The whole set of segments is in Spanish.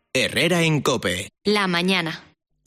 Herrera en COPE. La mañana.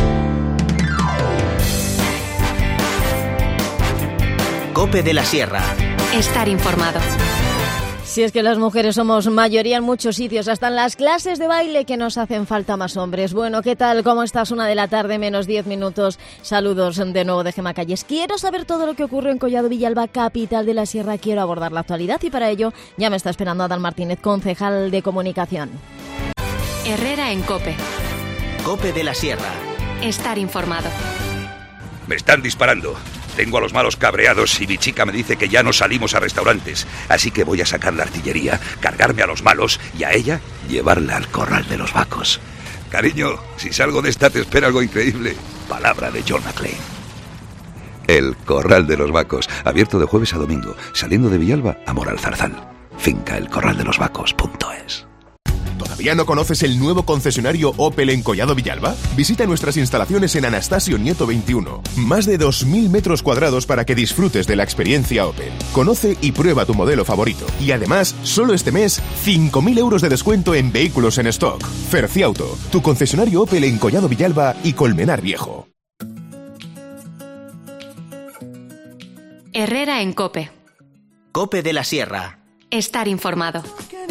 COPE de la Sierra. Estar informado. Si es que las mujeres somos mayoría en muchos sitios, hasta en las clases de baile, que nos hacen falta más hombres. Bueno, ¿qué tal? ¿Cómo estás? 1:00 menos 10 minutos. Saludos de nuevo de Gemma Calles. Quiero saber todo lo que ocurre en Collado Villalba, capital de la Sierra. Quiero abordar la actualidad y para ello ya me está esperando Adán Martínez, concejal de comunicación. Herrera en COPE. COPE de la Sierra. Estar informado. Me están disparando. Tengo a los malos cabreados y mi chica me dice que ya no salimos a restaurantes. Así que voy a sacar la artillería, cargarme a los malos y a ella llevarla al corral de los vacos. Cariño, si salgo de esta te espera algo increíble. Palabra de John McClane. El corral de los vacos, abierto de jueves a domingo, saliendo de Villalba a Moral Zarzal. Finca elcorraldelosvacos.es. ¿Todavía no conoces el nuevo concesionario Opel en Collado Villalba? Visita nuestras instalaciones en Anastasio Nieto 21. Más de 2.000 metros cuadrados para que disfrutes de la experiencia Opel. Conoce y prueba tu modelo favorito. Y además, solo este mes, 5.000 euros de descuento en vehículos en stock. Ferciauto, tu concesionario Opel en Collado Villalba y Colmenar Viejo. Herrera en COPE. COPE de la Sierra. Estar informado.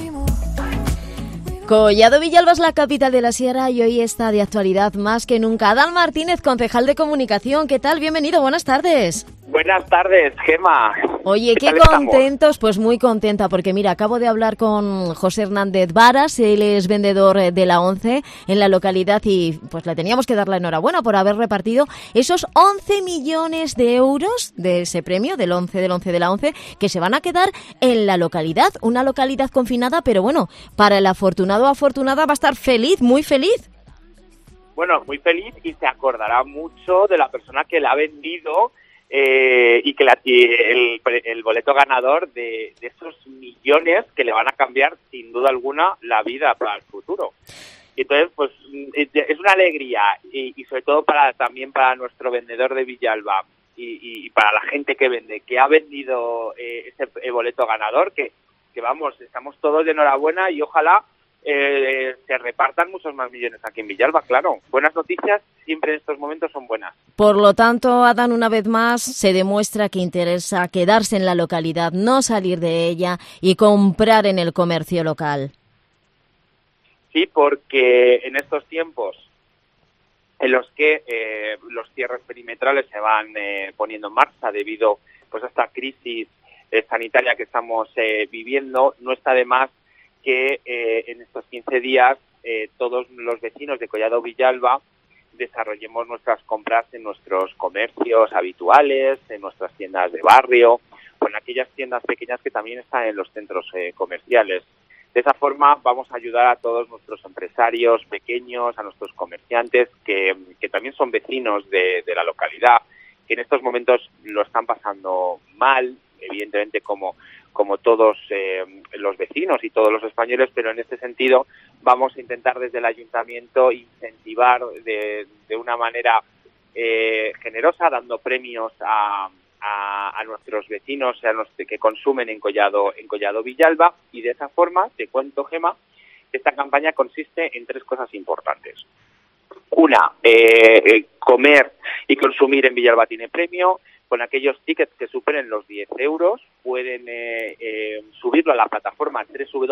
Collado Villalba es la capital de la Sierra y hoy está de actualidad más que nunca. Adán Martínez, concejal de comunicación. ¿Qué tal? Bienvenido, buenas tardes. Buenas tardes, Gemma. Oye, qué contentos, pues muy contenta, porque mira, acabo de hablar con José Hernández Varas, él es vendedor de la ONCE en la localidad y pues le teníamos que dar la enhorabuena por haber repartido esos 11 millones de euros de ese premio del 11 de la ONCE que se van a quedar en la localidad, una localidad confinada, pero bueno, para el afortunado o afortunada va a estar feliz, muy feliz. Bueno, muy feliz y se acordará mucho de la persona que la ha vendido y que el boleto ganador de esos millones que le van a cambiar sin duda alguna la vida para el futuro. Y entonces, pues es una alegría y sobre todo también para nuestro vendedor de Villalba y para la gente que vende, que ha vendido ese boleto ganador, que vamos, estamos todos de enhorabuena y ojalá se repartan muchos más millones aquí en Villalba, claro. Buenas noticias siempre en estos momentos son buenas. Por lo tanto, Adán, una vez más se demuestra que interesa quedarse en la localidad, no salir de ella y comprar en el comercio local. Sí, porque en estos tiempos en los que los cierres perimetrales se van poniendo en marcha debido pues a esta crisis sanitaria que estamos viviendo, no está de más que en estos 15 días todos los vecinos de Collado Villalba desarrollemos nuestras compras en nuestros comercios habituales, en nuestras tiendas de barrio o en aquellas tiendas pequeñas que también están en los centros comerciales. De esa forma vamos a ayudar a todos nuestros empresarios pequeños, a nuestros comerciantes que también son vecinos de la localidad, que en estos momentos lo están pasando mal, evidentemente como todos los vecinos y todos los españoles, pero en este sentido vamos a intentar desde el ayuntamiento incentivar de una manera generosa, dando premios a nuestros vecinos, a los que consumen en Collado Villalba, y de esa forma, te cuento, Gemma, esta campaña consiste en 3 cosas importantes. Una, comer y consumir en Villalba tiene premio. Con aquellos tickets que superen los 10 euros pueden subirlo a la plataforma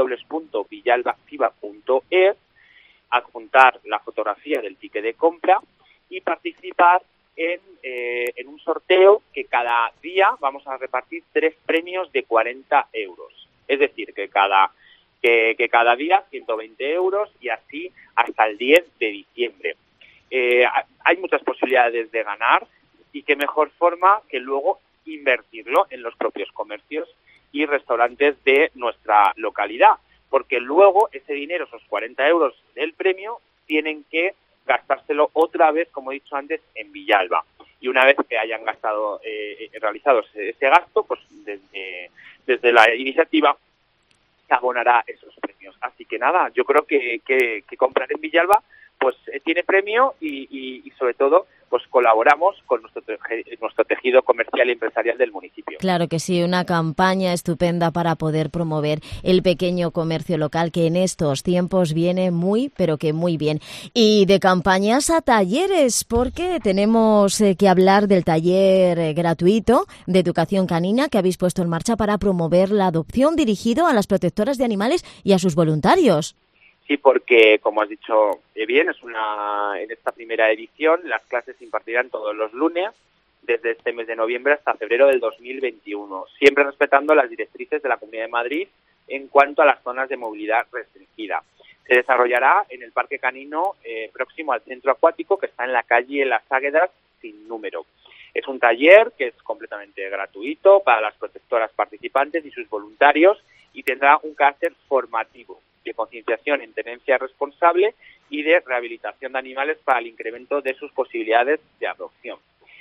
www.villalbaactiva.es, adjuntar la fotografía del ticket de compra y participar en un sorteo que cada día vamos a repartir 3 premios de 40 euros. Es decir, que cada día 120 euros y así hasta el 10 de diciembre. Hay muchas posibilidades de ganar. Y qué mejor forma que luego invertirlo en los propios comercios y restaurantes de nuestra localidad, porque luego ese dinero, esos 40 euros del premio, tienen que gastárselo otra vez, como he dicho antes, en Villalba. Y una vez que hayan realizado ese gasto, pues desde la iniciativa se abonará esos premios. Así que nada, yo creo que comprar en Villalba pues tiene premio y sobre todo pues colaboramos con nuestro tejido comercial y empresarial del municipio. Claro que sí, una campaña estupenda para poder promover el pequeño comercio local, que en estos tiempos viene muy, pero que muy bien. Y de campañas a talleres, porque tenemos que hablar del taller gratuito de educación canina que habéis puesto en marcha para promover la adopción, dirigido a las protectoras de animales y a sus voluntarios. Sí, porque, como has dicho bien, en esta primera edición las clases se impartirán todos los lunes, desde este mes de noviembre hasta febrero del 2021, siempre respetando las directrices de la Comunidad de Madrid en cuanto a las zonas de movilidad restringida. Se desarrollará en el Parque Canino próximo al centro acuático, que está en la calle Las Águedas sin número. Es un taller que es completamente gratuito para las protectoras participantes y sus voluntarios y tendrá un carácter formativo, de concienciación en tenencia responsable y de rehabilitación de animales para el incremento de sus posibilidades de adopción.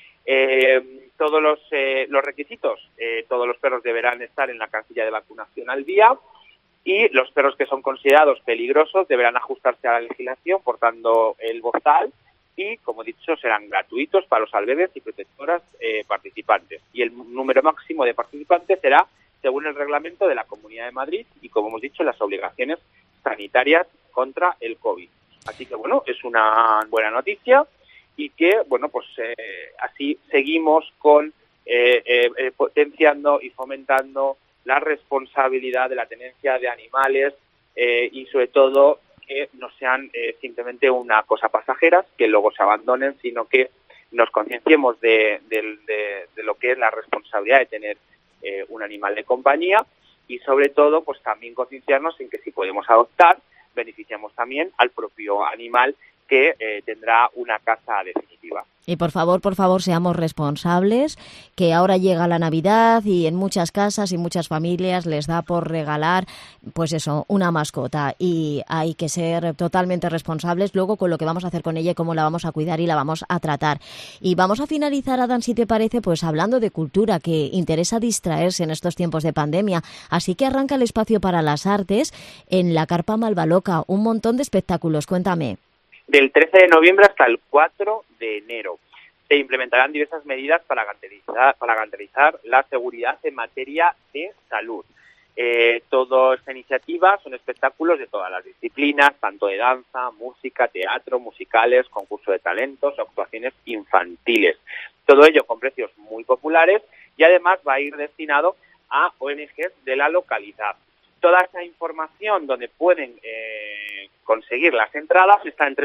Todos los requisitos, todos los perros deberán estar en la casilla de vacunación al día, y los perros que son considerados peligrosos deberán ajustarse a la legislación portando el bozal y, como he dicho, serán gratuitos para los albergues y protectoras participantes. Y el número máximo de participantes será según el reglamento de la Comunidad de Madrid y, como hemos dicho, las obligaciones sanitarias contra el COVID. Así que, bueno, es una buena noticia y que, bueno, pues así seguimos con potenciando y fomentando la responsabilidad de la tenencia de animales y, sobre todo, que no sean simplemente una cosa pasajera, que luego se abandonen, sino que nos concienciemos de lo que es la responsabilidad de tener un animal de compañía y, sobre todo, pues también concienciarnos en que si podemos adoptar, beneficiamos también al propio animal que tendrá una casa definitiva. Y por favor, seamos responsables, que ahora llega la Navidad y en muchas casas y muchas familias les da por regalar, pues eso, una mascota, y hay que ser totalmente responsables luego con lo que vamos a hacer con ella y cómo la vamos a cuidar y la vamos a tratar. Y vamos a finalizar, Adán, si te parece, pues hablando de cultura, que interesa distraerse en estos tiempos de pandemia. Así que arranca el espacio para las artes en la Carpa Malvaloca, un montón de espectáculos. Cuéntame. Del 13 de noviembre hasta el 4 de enero se implementarán diversas medidas para garantizar la seguridad en materia de salud. Toda esta iniciativa son espectáculos de todas las disciplinas, tanto de danza, música, teatro, musicales, concurso de talentos o actuaciones infantiles. Todo ello con precios muy populares y además va a ir destinado a ONGs de la localidad. Toda esa información donde pueden conseguir las entradas está en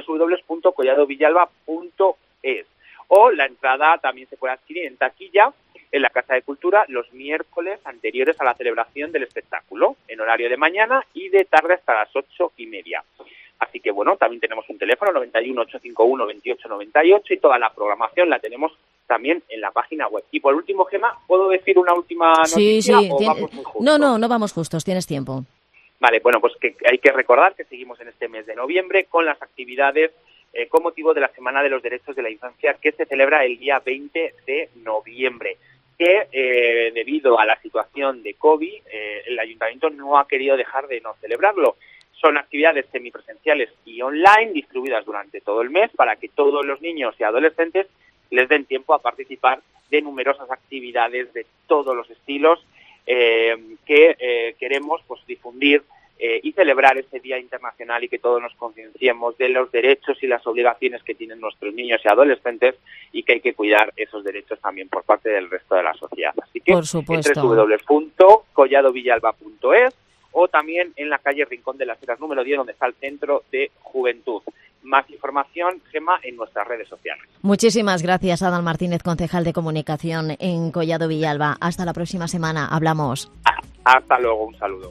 www.colladovillalba.es, o la entrada también se puede adquirir en taquilla en la Casa de Cultura los miércoles anteriores a la celebración del espectáculo, en horario de mañana y de tarde hasta las 8:30. Así que, bueno, también tenemos un teléfono 91 851 2898 y toda la programación la tenemos también en la página web. Y por último, Gemma, ¿puedo decir una última noticia o vamos muy justo? No vamos justos, tienes tiempo. Vale, bueno, pues que hay que recordar que seguimos en este mes de noviembre con las actividades con motivo de la Semana de los Derechos de la Infancia, que se celebra el día 20 de noviembre, que debido a la situación de COVID, el Ayuntamiento no ha querido dejar de no celebrarlo. Son actividades semipresenciales y online distribuidas durante todo el mes para que todos los niños y adolescentes les den tiempo a participar de numerosas actividades de todos los estilos que queremos pues difundir y celebrar este Día Internacional y que todos nos concienciemos de los derechos y las obligaciones que tienen nuestros niños y adolescentes y que hay que cuidar esos derechos también por parte del resto de la sociedad. Así que por supuesto, en www.colladovillalba.es o también en la calle Rincón de las Heras número 10, donde está el Centro de Juventud. Más información, Gemma, en nuestras redes sociales. Muchísimas gracias, Adán Martínez, concejal de Comunicación en Collado Villalba. Hasta la próxima semana. Hablamos. Hasta luego. Un saludo.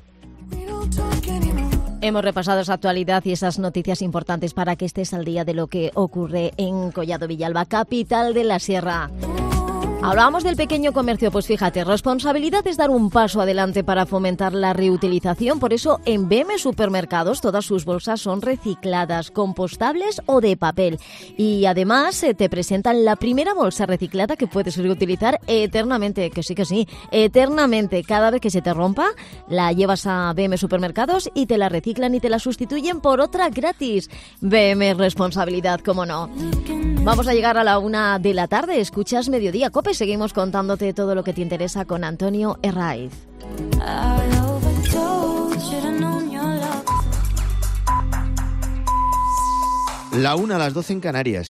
Hemos repasado esa actualidad y esas noticias importantes para que estés al día de lo que ocurre en Collado Villalba, capital de la Sierra. Hablábamos del pequeño comercio, pues fíjate, responsabilidad es dar un paso adelante para fomentar la reutilización. Por eso en BM Supermercados todas sus bolsas son recicladas, compostables o de papel. Y además te presentan la primera bolsa reciclada que puedes reutilizar eternamente, que sí, eternamente. Cada vez que se te rompa, la llevas a BM Supermercados y te la reciclan y te la sustituyen por otra gratis. BM Responsabilidad, cómo no. Vamos a llegar a la 1 de la tarde. Escuchas Mediodía Cope. Seguimos contándote todo lo que te interesa con Antonio Herraiz. La 1 a las 12 en Canarias.